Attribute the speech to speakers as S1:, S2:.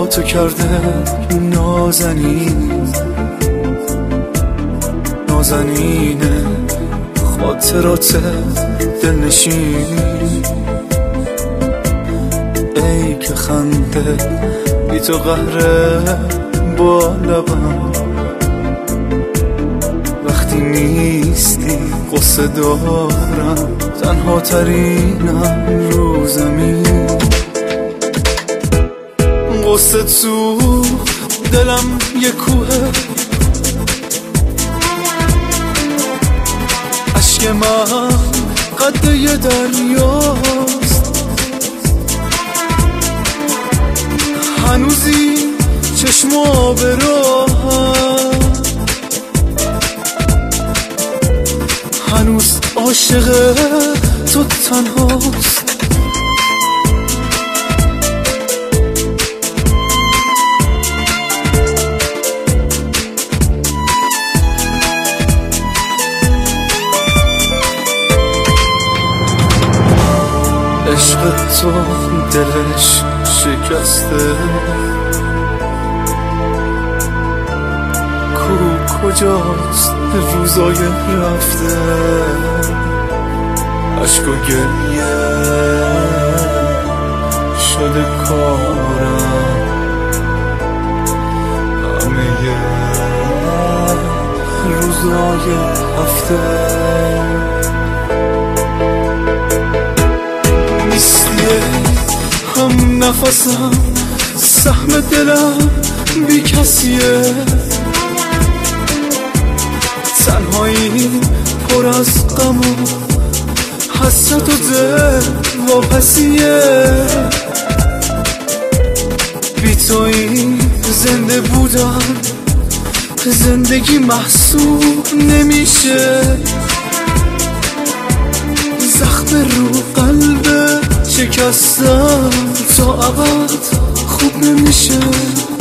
S1: تو کرده نازنینه خاطرات دلنشینی. ای که خنده بی تو قهره با لبم، وقتی نیستی قصه دارم تنها ترینم رو زمین. قصه تو دلم یه کوه، عشق من قد یه دریاست. هنوزی چشما به راهم، هنوز عاشق تو تنهاست. عشق تو دلش شکسته، کجاست روزای رفته؟ عشق و گریه شده کارم، همه روزای هفته. نیستی هم نفسم، سهم دلم بی کسیه. تنهایی پر از غم و حسرت و دل واپسیه. بی تو این زنده بودن زندگی محسوب نمیشه. زخم رو قلب شکستم تا ابد خوب نمیشه.